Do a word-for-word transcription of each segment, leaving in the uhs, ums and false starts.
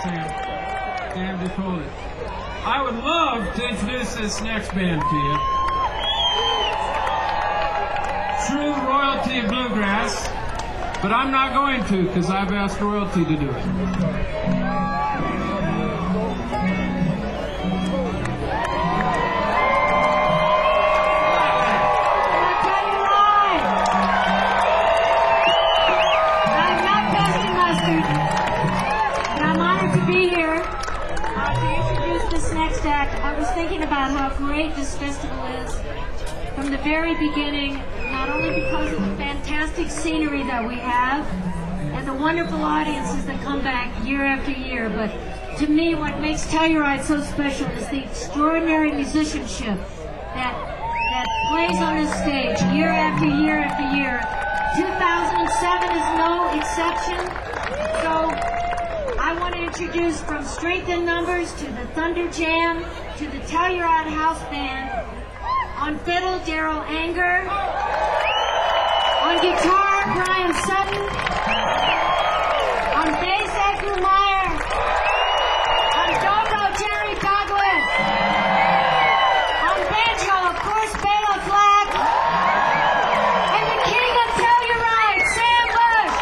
Sam. Sam just hold it. I would love to introduce this next band to you. True royalty of bluegrass, but I'm not going to because I've asked royalty to do it. I was thinking about how great this festival is from the very beginning, not only because of the fantastic scenery that we have and the wonderful audiences that come back year after year, but to me what makes Telluride so special is the extraordinary musicianship that that plays on this stage year after year after year. two thousand seven is no exception. So I want to introduce from Strength in Numbers to the Thunder Jam to the Telluride House Band. On fiddle, Daryl Anger. On guitar, Brian Sutton. On bass, Edgar Meyer. On dobro, Jerry Douglas. On banjo, of course, Bela Flack. And the king of Telluride, Sam Bush.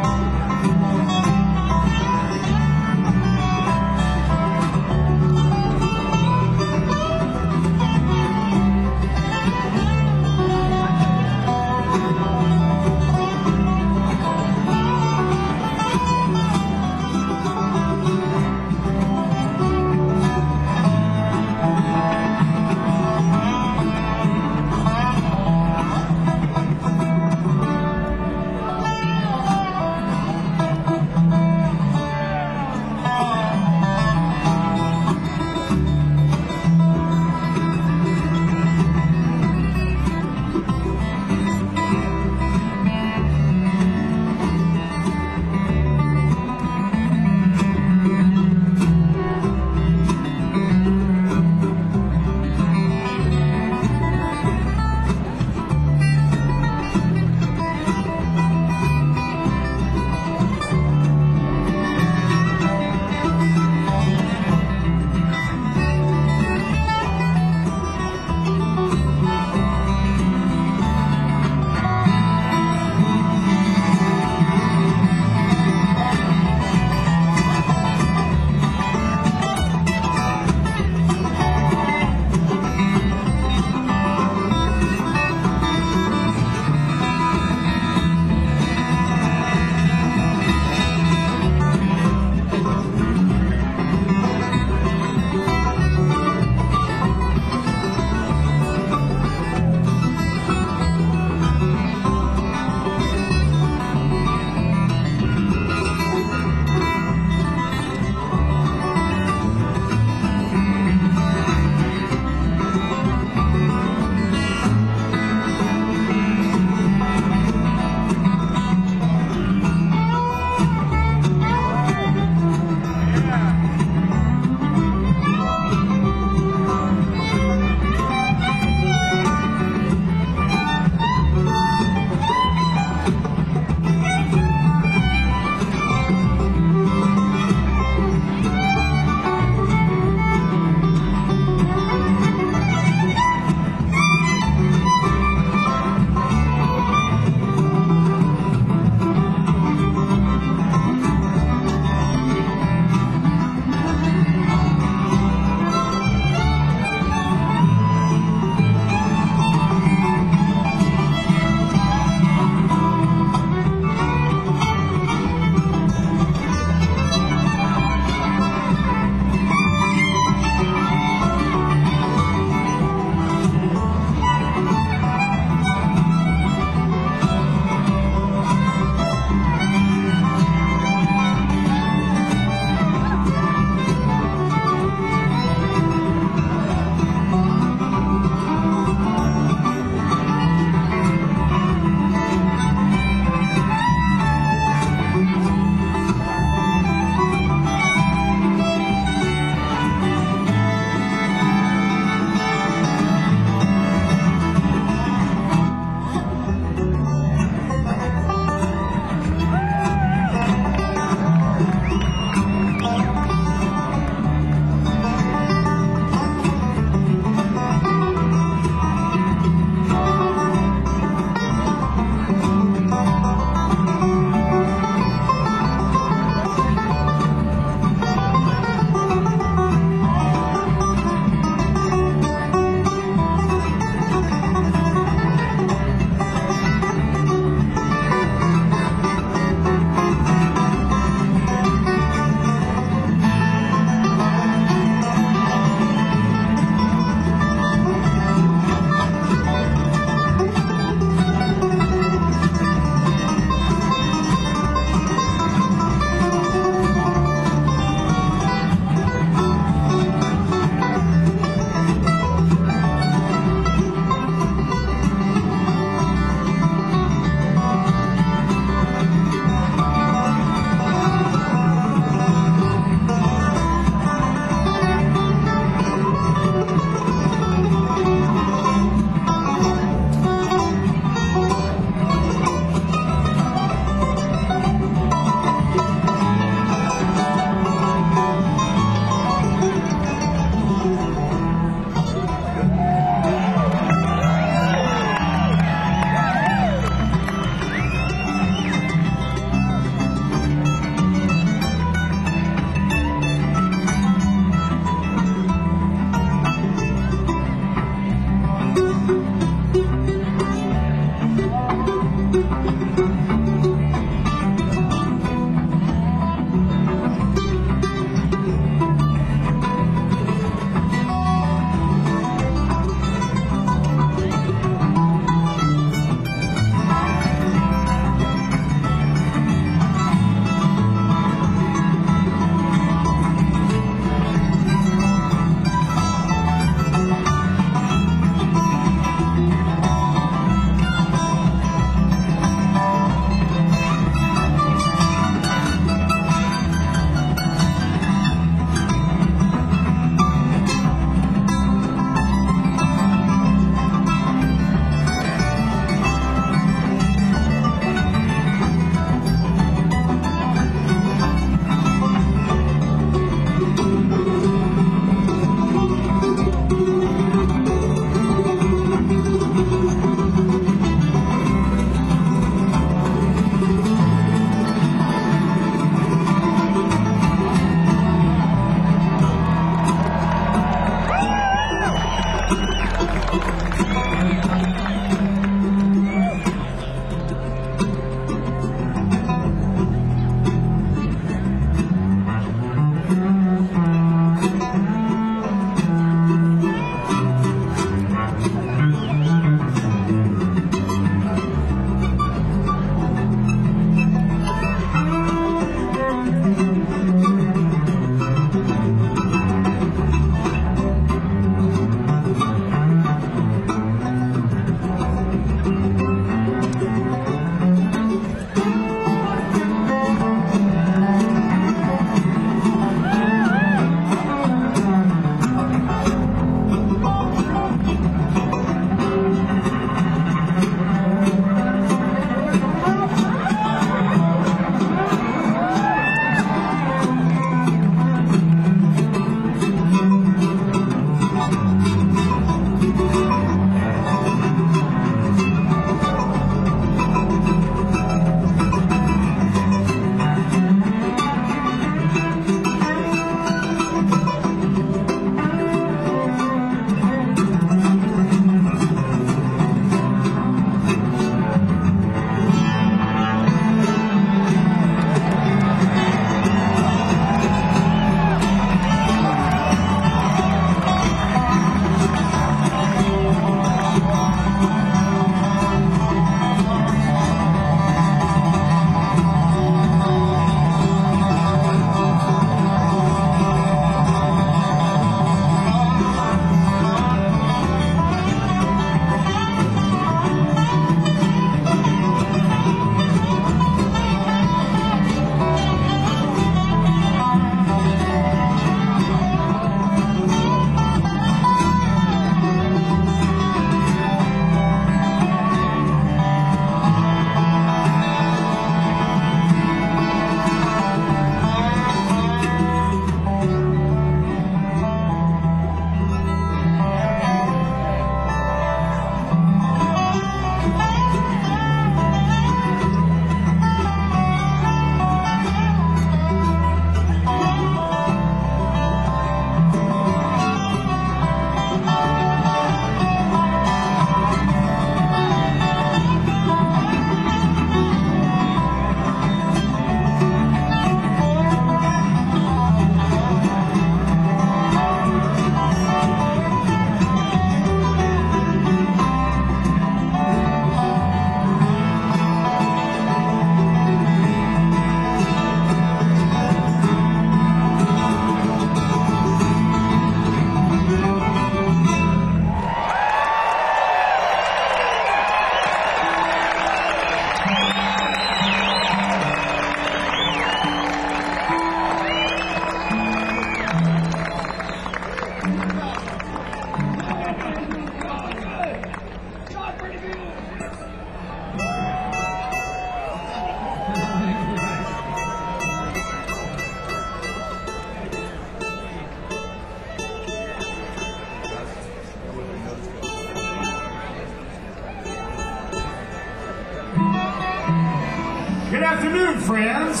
friends.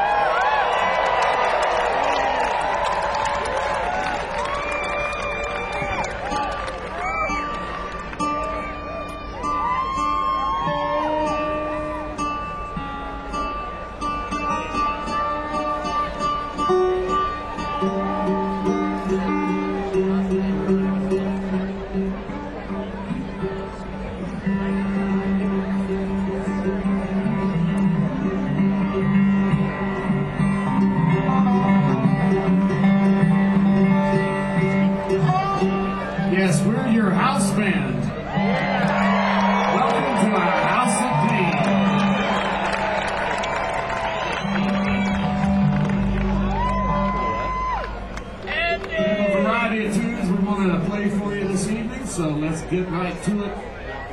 Yes, we're your house band. Welcome to our house of pain. We have a variety of tunes we wanted to play for you this evening, so let's get right to it.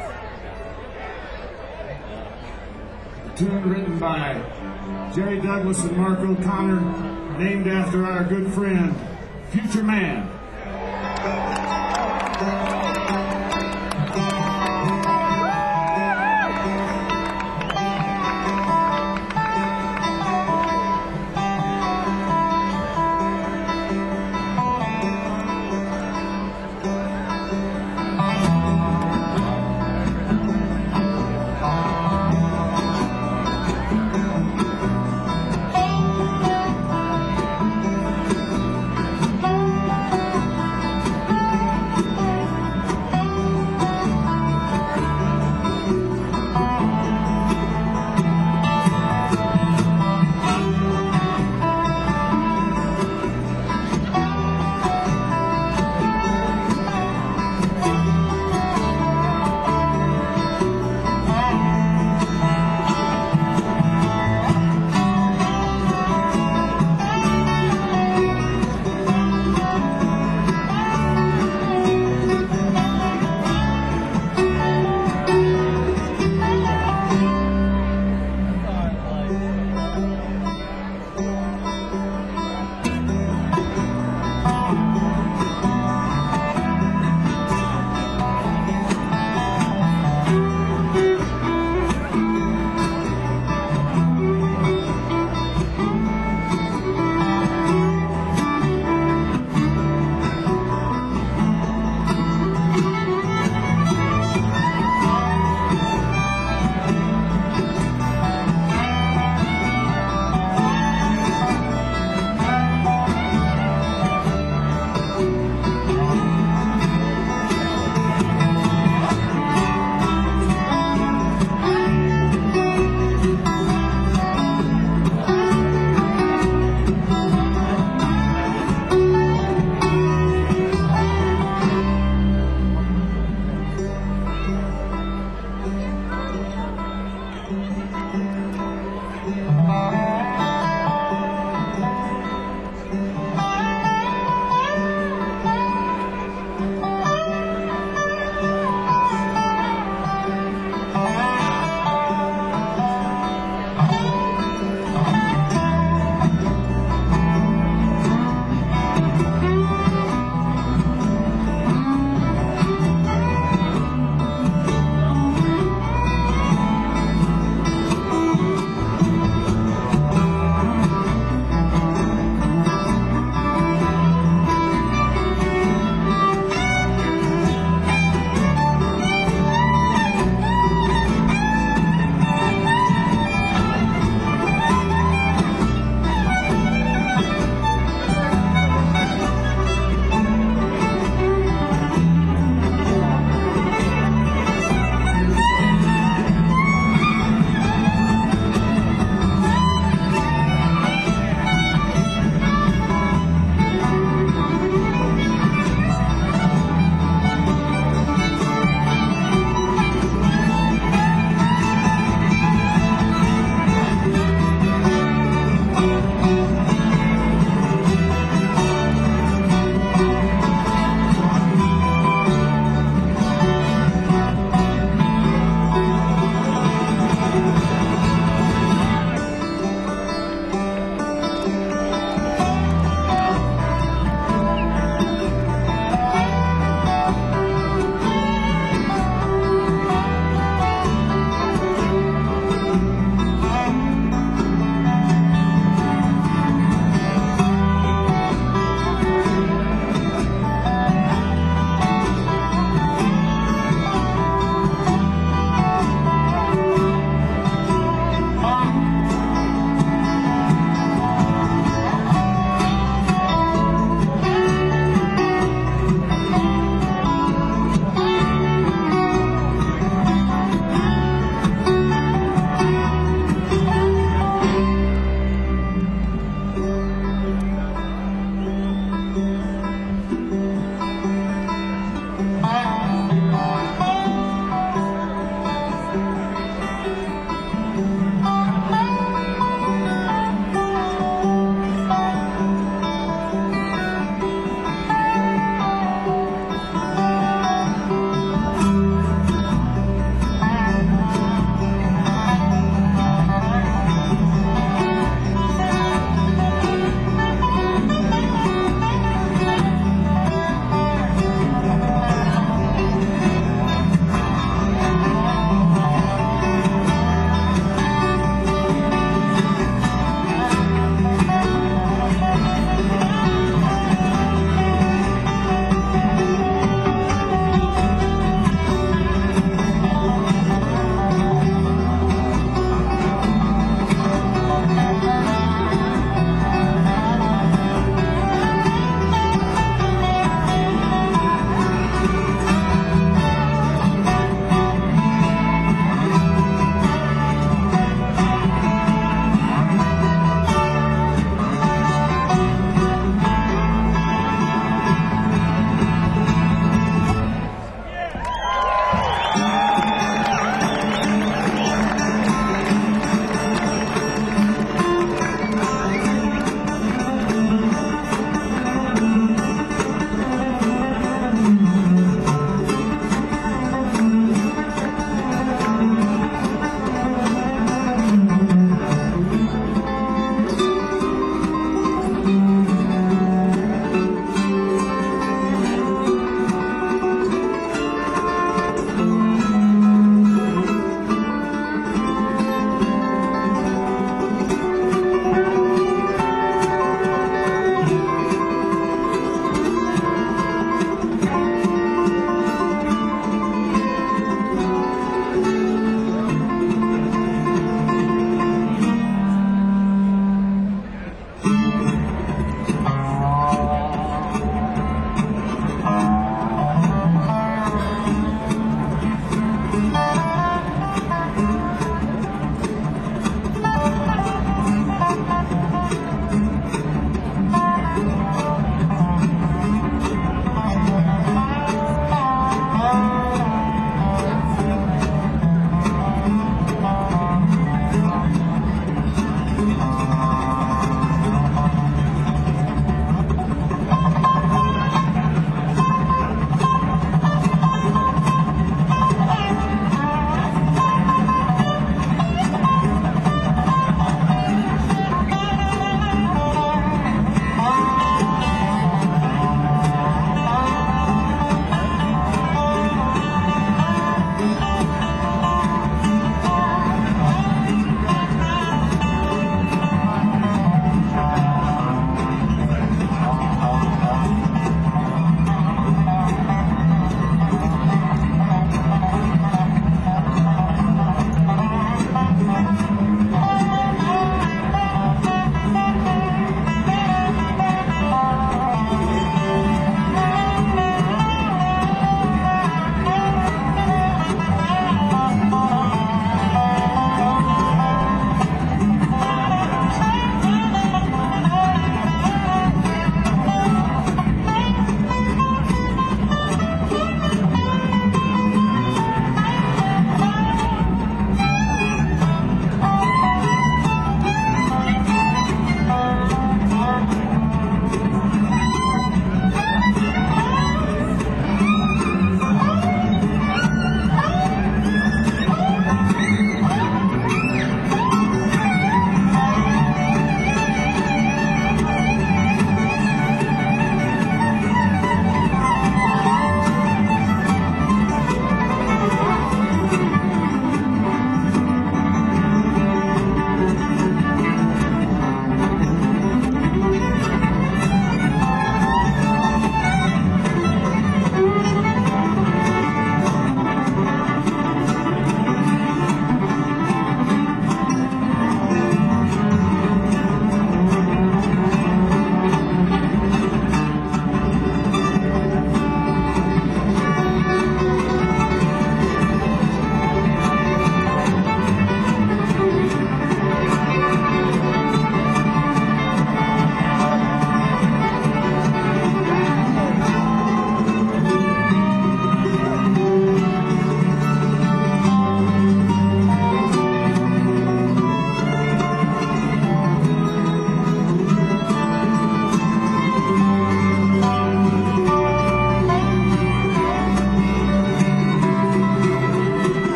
A tune written by Jerry Douglas and Mark O'Connor, named after our good friend, Future Man.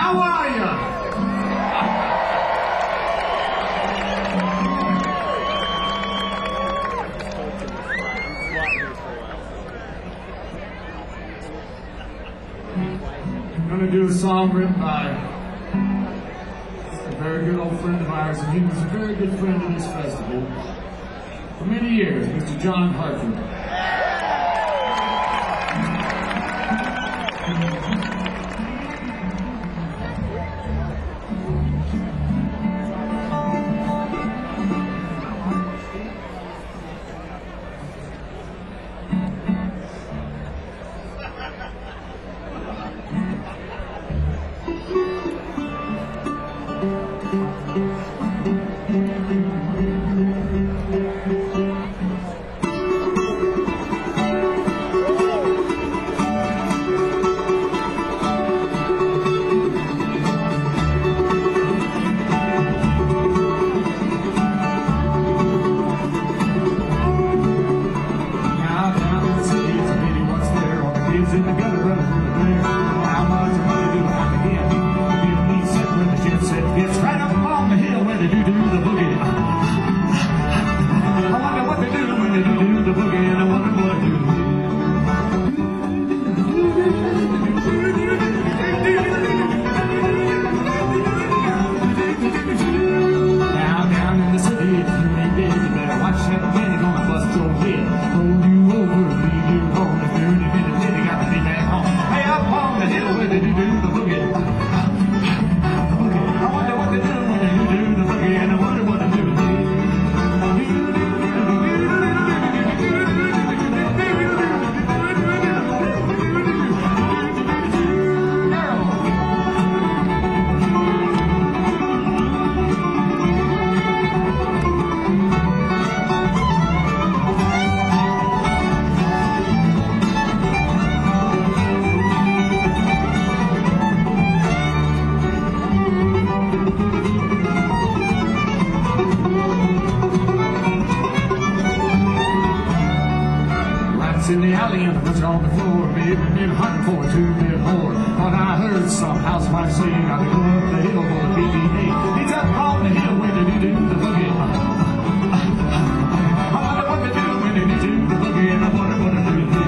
How are ya? I'm going to do a song written by a very good old friend of ours, and he was a very good friend of this festival for many years, Mister John Hartford. In the alley and the butcher on the floor, baby, been hunting for a two-bit whore. Thought I heard some housewife say, gotta go up the hill for the B B A. He's up on the hill when they do the boogie. I wonder what they do when they do the boogie, and I wonder what they do.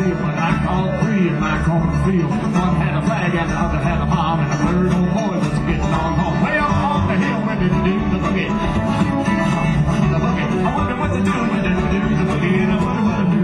field, but I called three in my cornfield. One had a flag and the other had a bomb, and the third old boy was getting on home. Way up on the hill when they do the boogie. The boogie. I wonder what they do when they do the boogie, and I wonder what they do.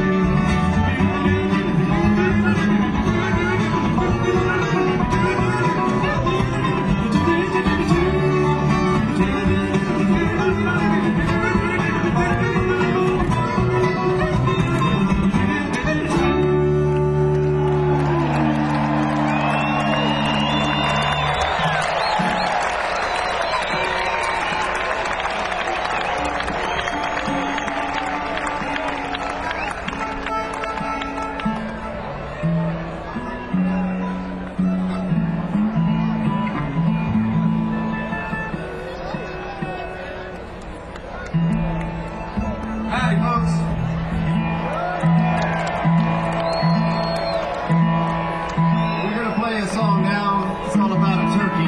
Howdy, folks. We're going to play a song now. It's all about a turkey.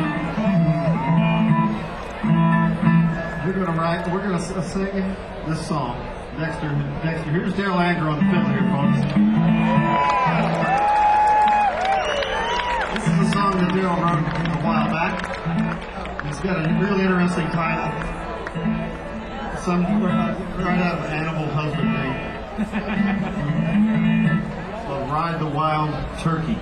We're going to write, we're going to sing this song. Dexter, Dexter. Here's Daryl Anger on the fiddle here, folks. This is a song that Daryl wrote a while back. It's got a really interesting title. Some right out of Animal Husbandry. So Ride the Wild Turkey.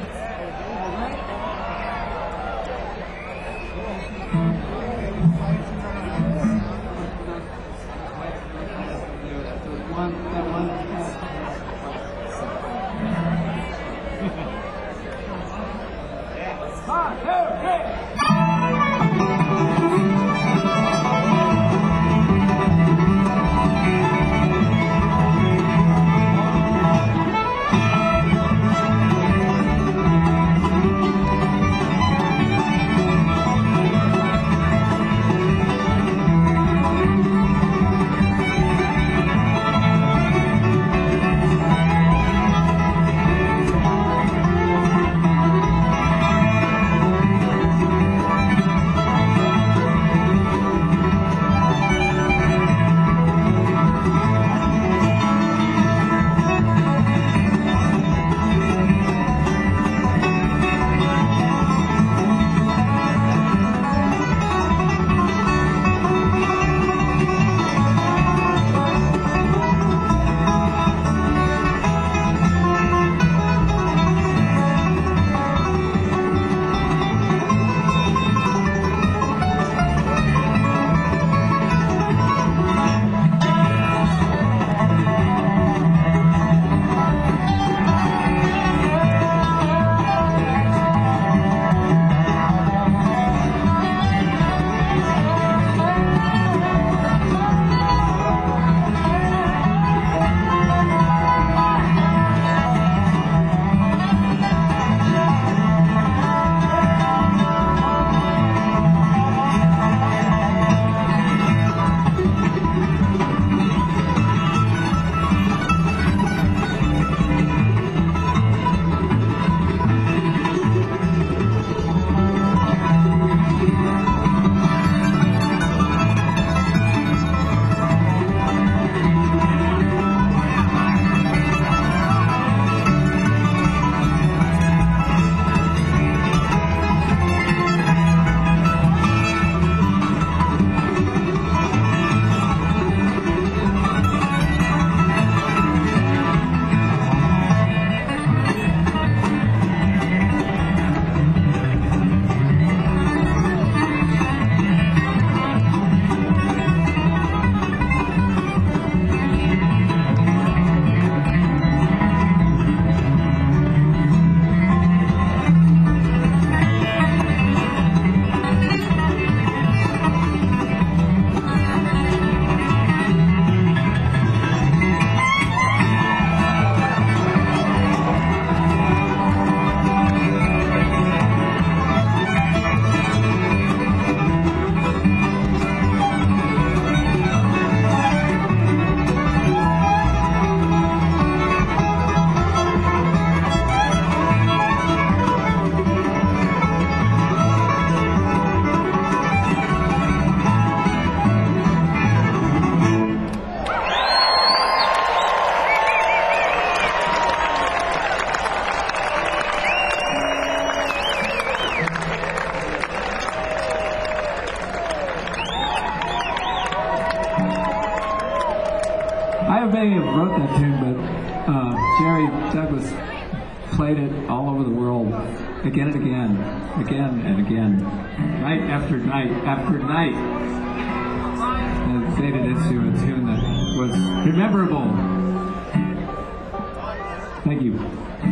may have wrote that tune, but uh, Jerry Douglas played it all over the world again and again, again and again, night after night after night, and made it into a tune that was rememberable. Thank you.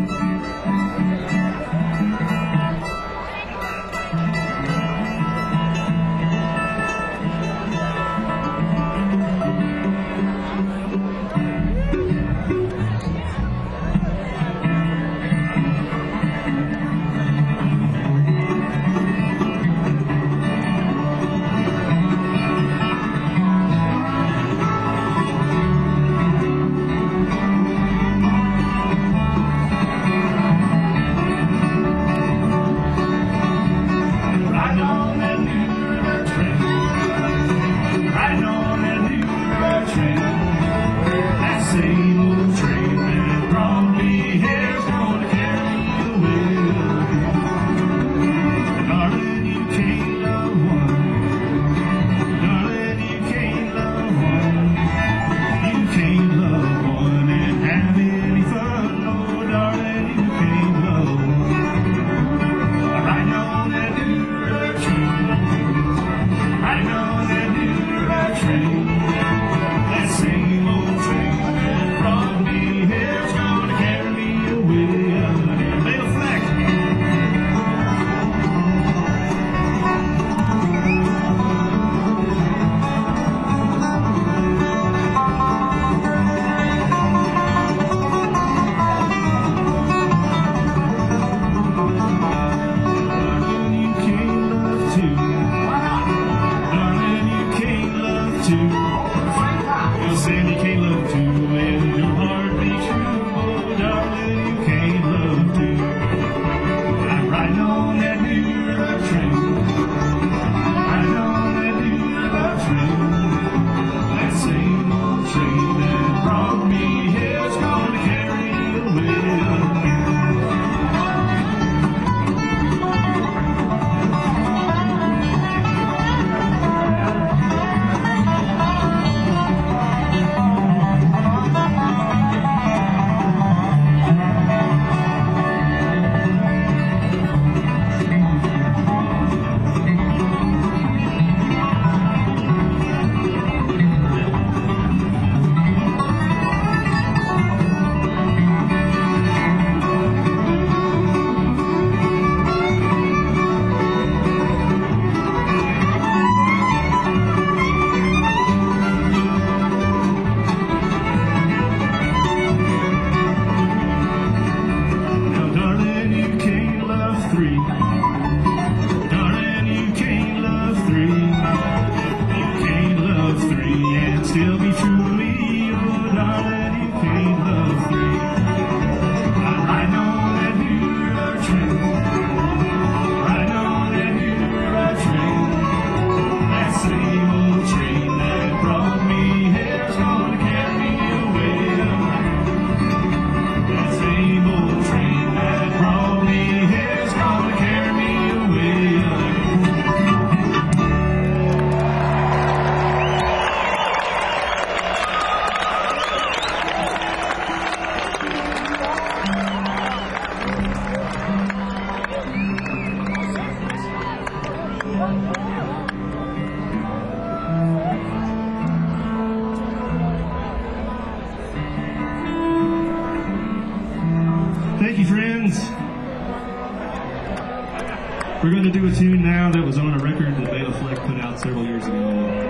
We're going to do a tune now that was on a record that Bela Fleck put out several years ago.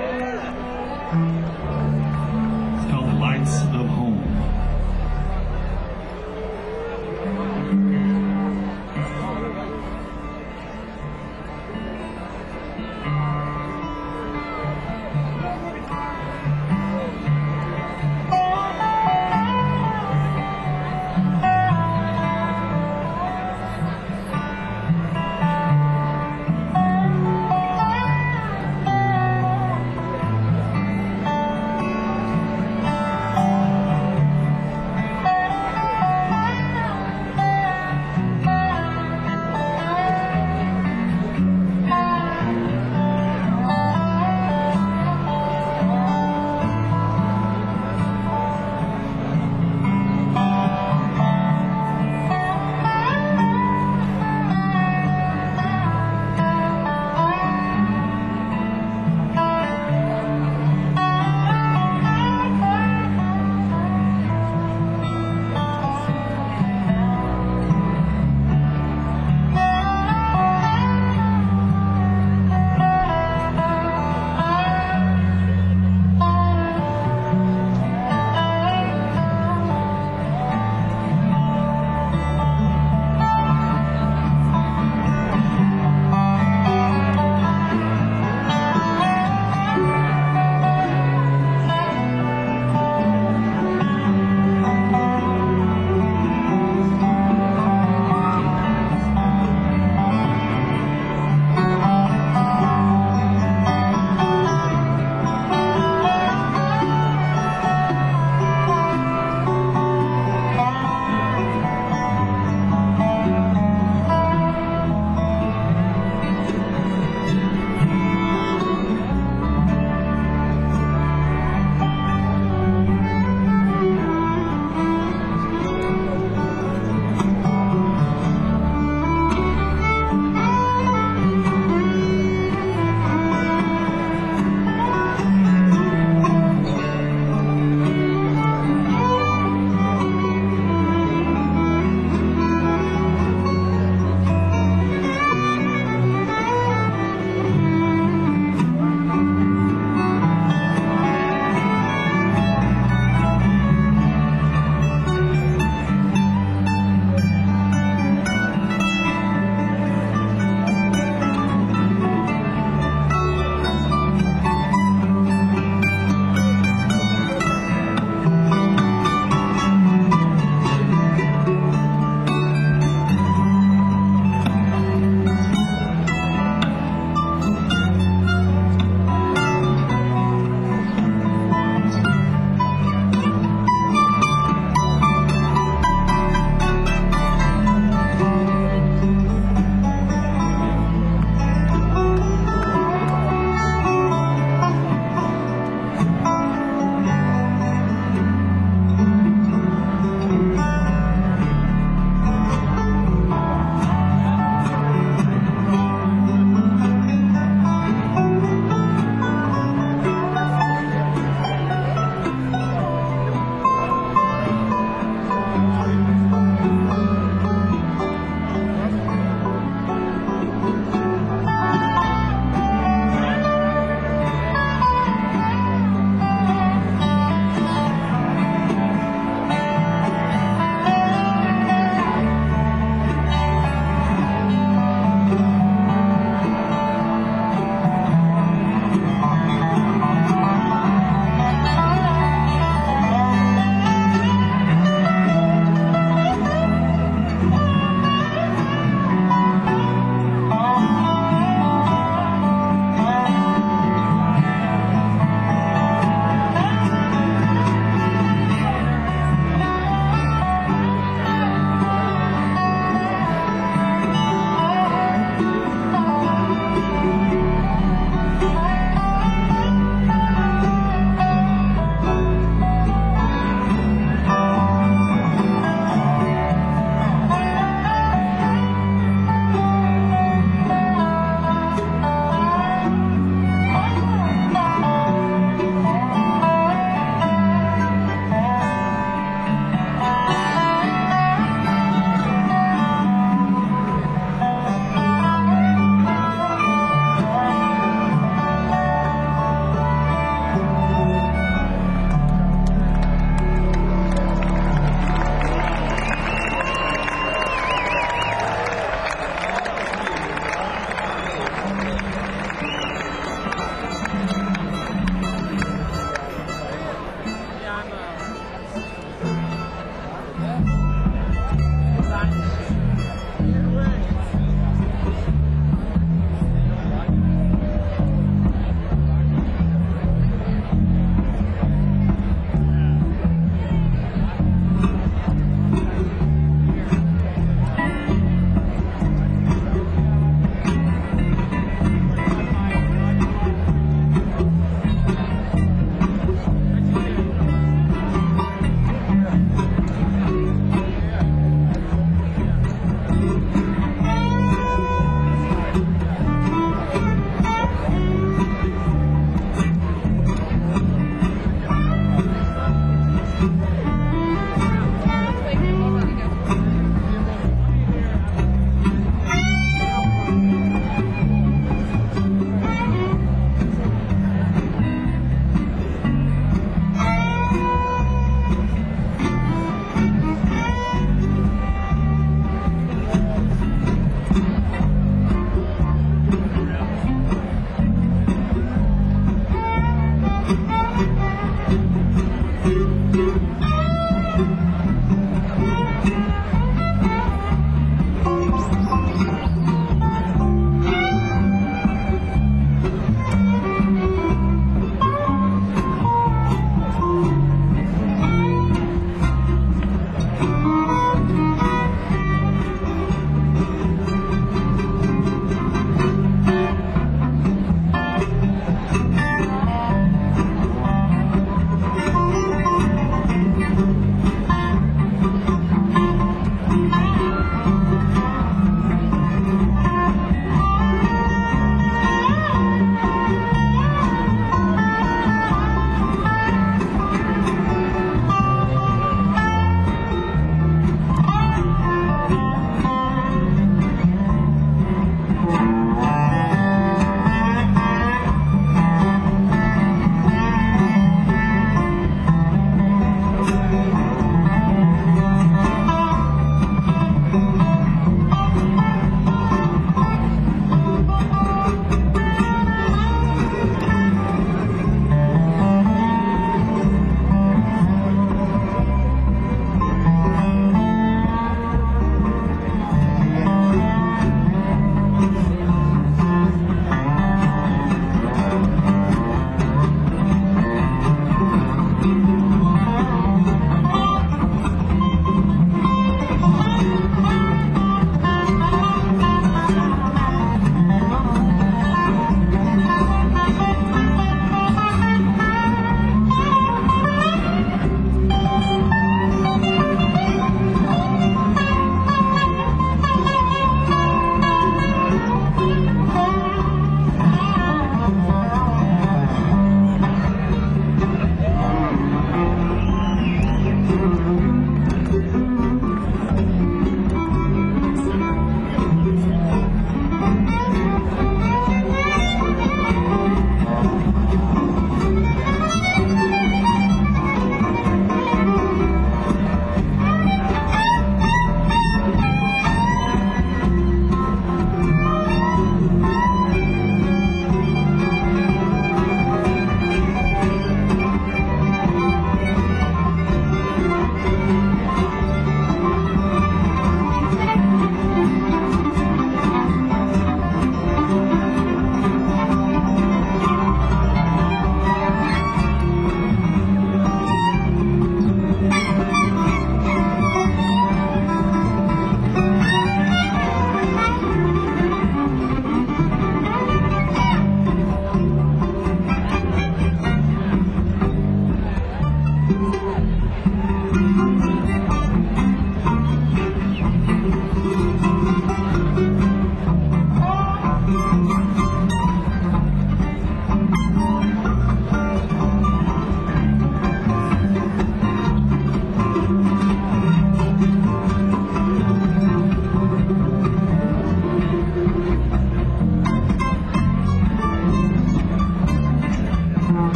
It's called The Lights of Home.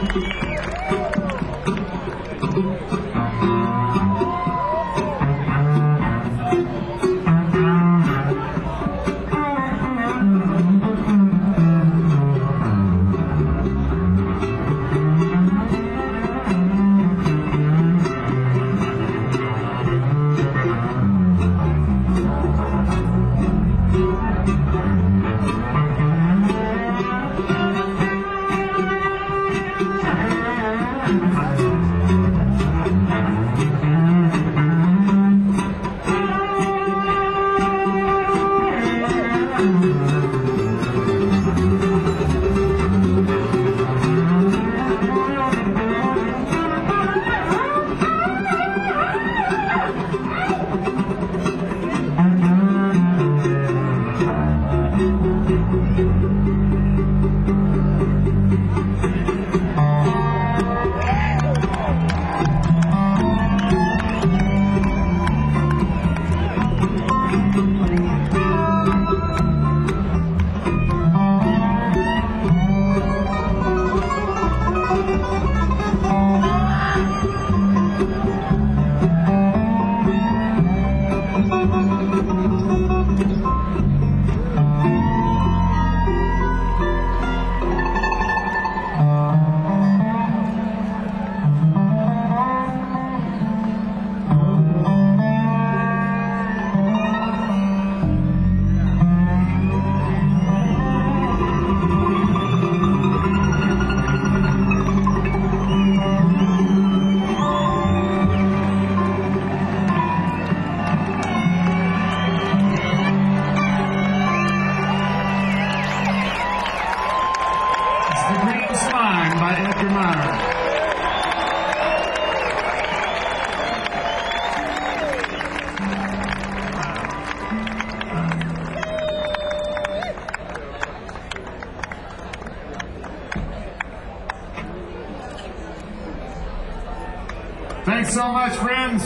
Thanks so much, friends.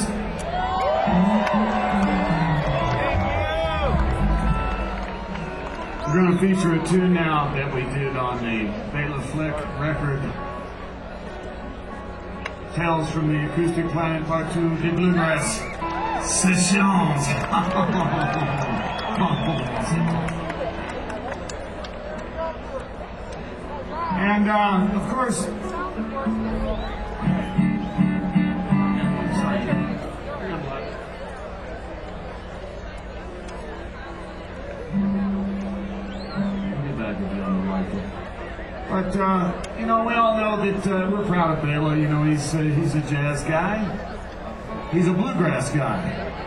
We're going to feature a tune now that we did on the Bela Fleck record. Tales from the Acoustic Planet Part two, The Bluegrass Sessions. And, uh, of course, But, uh, you know, we all know that uh, we're proud of Bela. You know, he's, uh, he's a jazz guy. He's a bluegrass guy.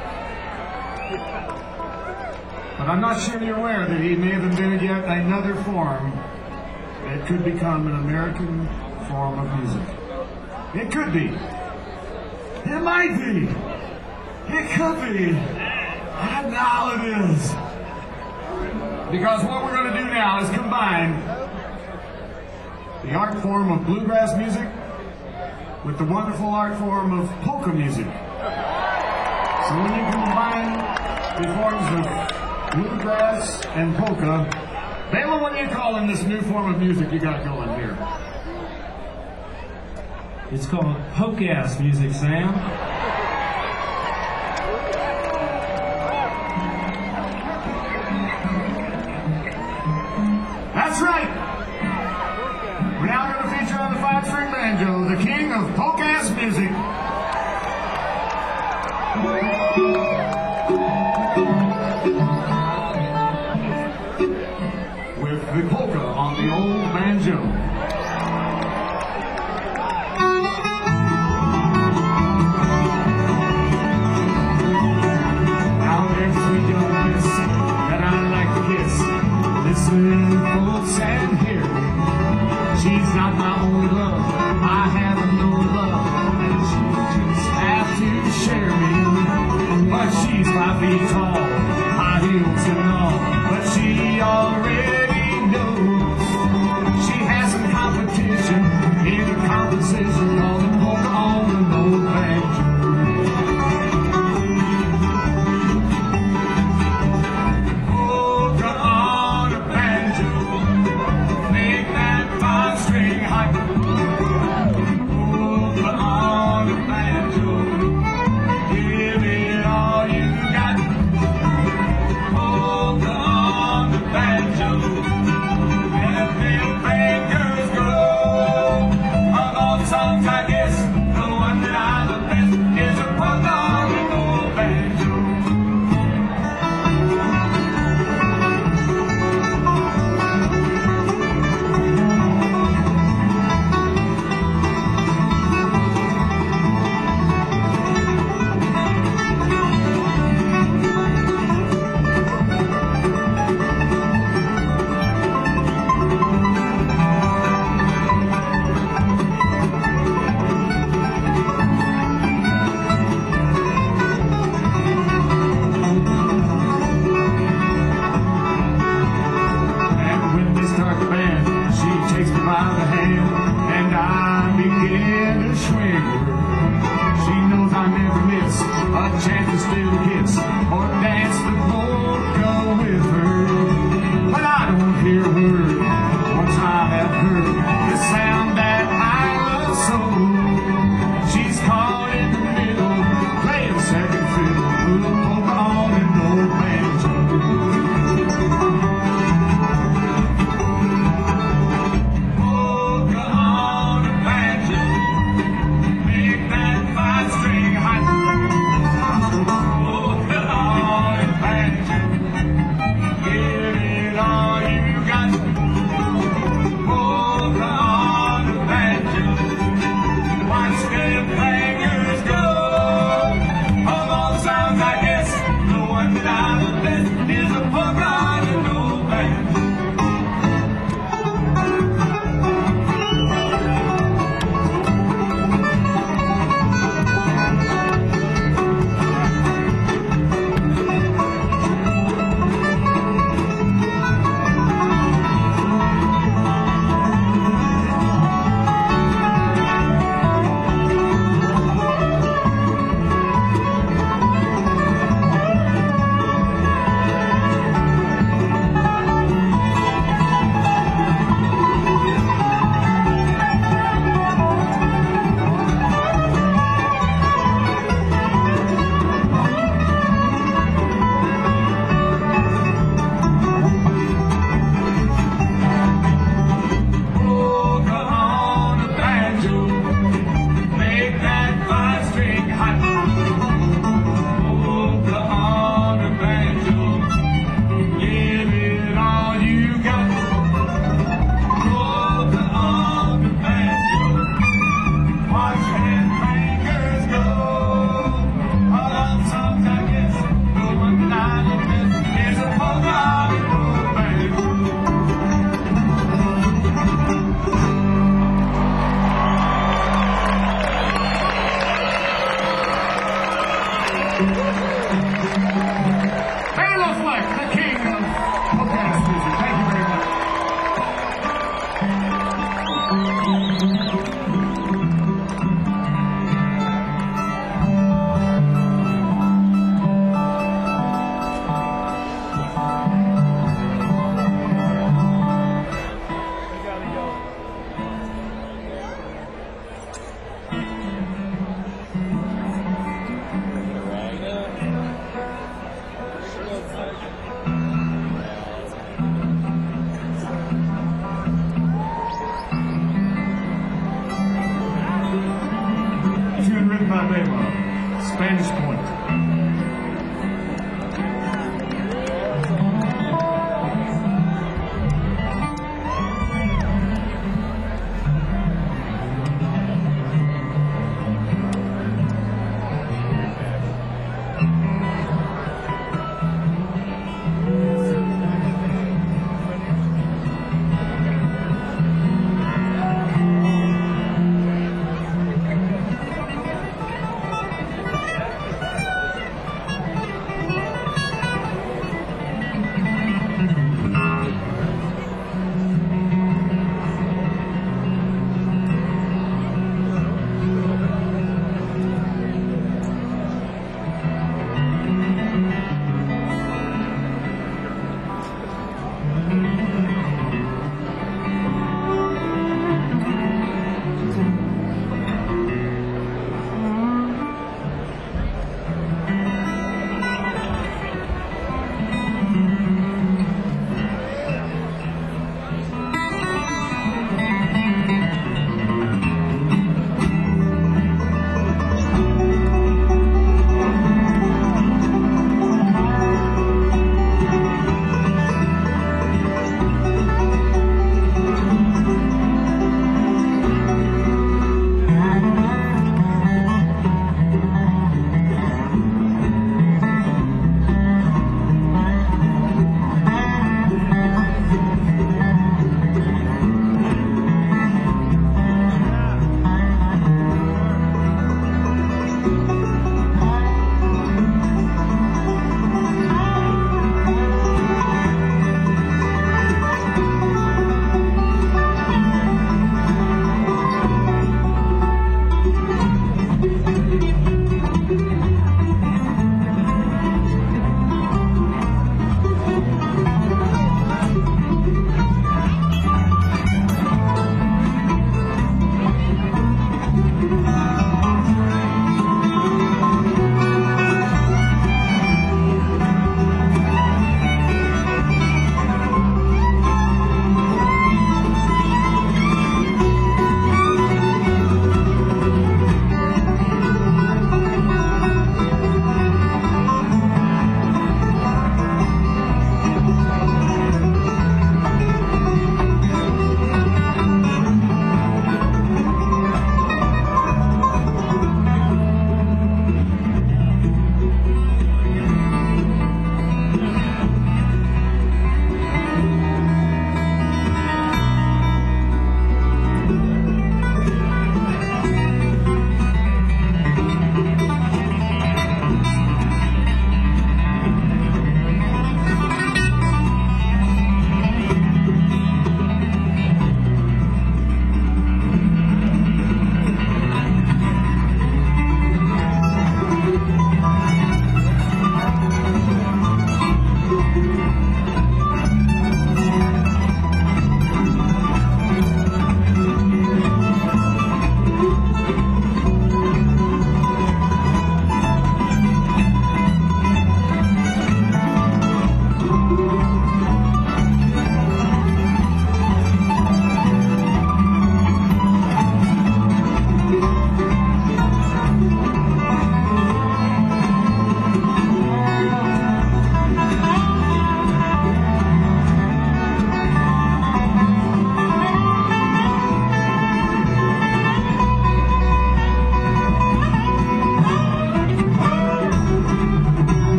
But I'm not sure you're aware that he may have invented yet another form that could become an American form of music. It could be. It might be. It could be. And now it is. Because what we're going to do now is combine the art form of bluegrass music with the wonderful art form of polka music. So when you combine the forms of bluegrass and polka, Bela, what do you call in this new form of music you got going here? It's called polka-ass music, Sam. That's right! We're now going to feature on the five-string banjo, the king of polka-ass music. With the polka on the old banjo. Now there's a young miss that I like to kiss. Listen, folks, and hear me. She's not my only love, I have no love, and she just have to share me. But she's five feet tall, high heels and all, but she already knows she has some competition in a competition on the polka on the old banjo. Polka on a banjo, make that five string hyper. by the hand, and I begin to swing her. She knows I never miss a chance to steal a kiss or dance the polka with her. But I don't hear a word once I have heard the sound that I love so. She's caught in the middle, playing second fiddle, put a polka on an old banjo. Polka on a banjo, make that five string hot. Polka on a banjo, give it all you got. Polka on a banjo, watch them fingers go. Of all the sounds, I guess the one that I love best is a polka on an old banjo. Polka on a banjo, make that five string hot. Polka on a banjo, give it all you got. Polka on a banjo, watch them fingers go. All of songs, I guess, the one that I love best is a polka on an old banjo. Bela Fleck, the king of polka music. Thank you very much.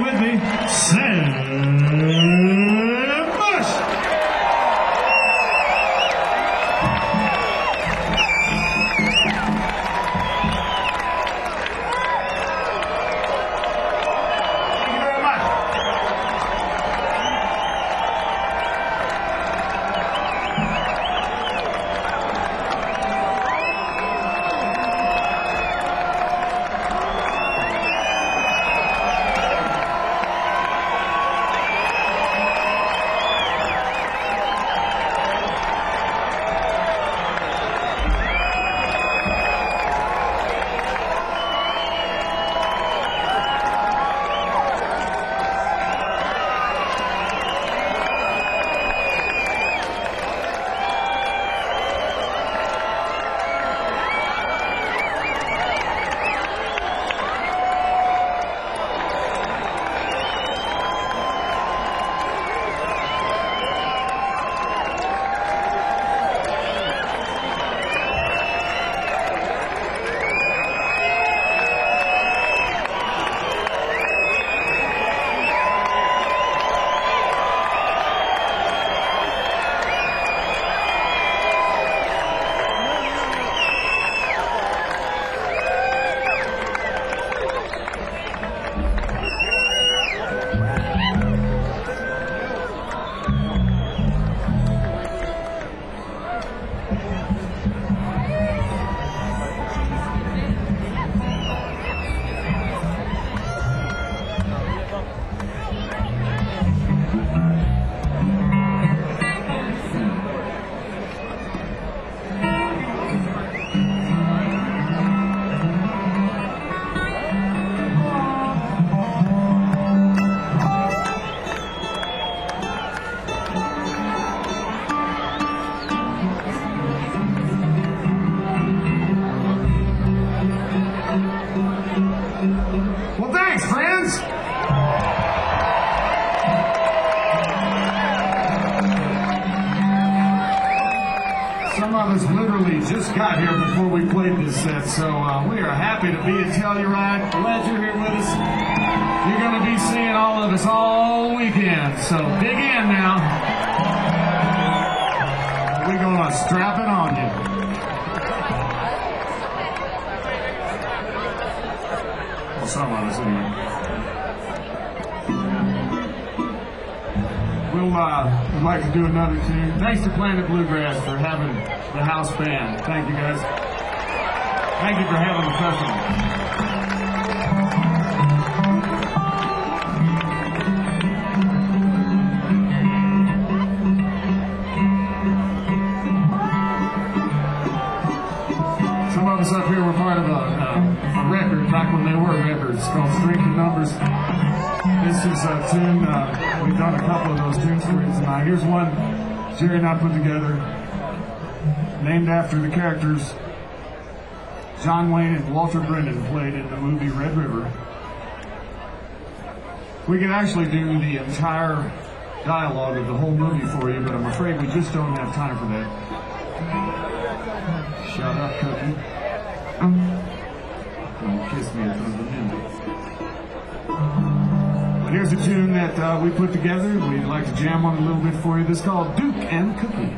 with me, Sam Bush. Thank you very much. Well, thanks, friends. Some of us literally just got here before we played this set, so uh, we are happy to be at Telluride. Glad you're here with us. You're going to be seeing all of us all weekend, so dig in now. We're going to strap it on you. Well, some of us anyway. We'll, uh, we'd like to do another tune. Thanks to Planet Bluegrass for having the house band. Thank you, guys. Thank you for having the festival. Some of us up here were part of a, uh, a record back when they were records called Strength in Numbers. This is a tune, uh, we've done a couple of those tunes for you tonight. Here's one Jerry and I put together, named after the characters John Wayne and Walter Brennan played in the movie Red River. We could actually do the entire dialogue of the whole movie for you, but I'm afraid we just don't have time for that. Shut up, Cookie. Don't kiss me in front of the men. But here's a tune that uh, we put together. We'd like to jam on a little bit for you. This is called Duke and Cookie.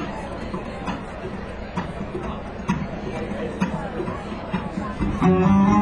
Thank you.